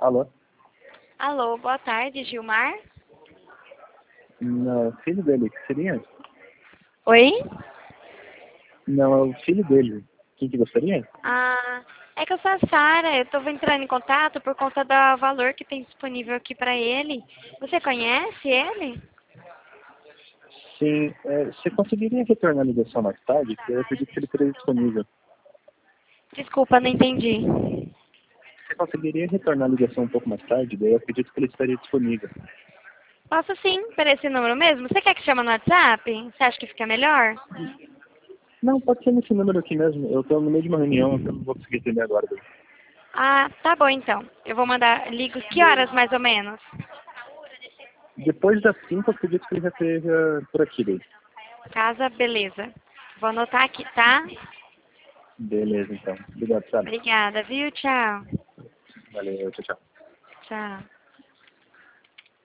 Alô? Alô, boa tarde, Gilmar? Não, filho dele, que seria? Oi? Não, é o filho dele. Quem que gostaria? Ah, é que eu sou a Sara, eu tô entrando em contato por conta do valor que tem disponível aqui pra ele. Você conhece ele? Sim, você conseguiria retornar a ligação mais tarde? Que eu acredito que ele estaria disponível. Desculpa, não entendi. Você conseguiria retornar a ligação um pouco mais tarde? Daí eu acredito que ele estaria disponível. Posso sim, para esse número mesmo? Você quer que chama no WhatsApp? Você acha que fica melhor? Não, pode ser nesse número aqui mesmo. Eu estou no meio de uma reunião, então não vou conseguir atender agora. Daí. Ah, tá bom então. Eu vou mandar, ligo que horas mais ou menos? Depois das 5, eu acredito que ele já esteja por aqui. Daí. Casa, beleza. Vou anotar aqui, tá? Beleza, então. Obrigado, Sara. Obrigada, viu? Tchau. Valeu, tchau, tchau. Tchau.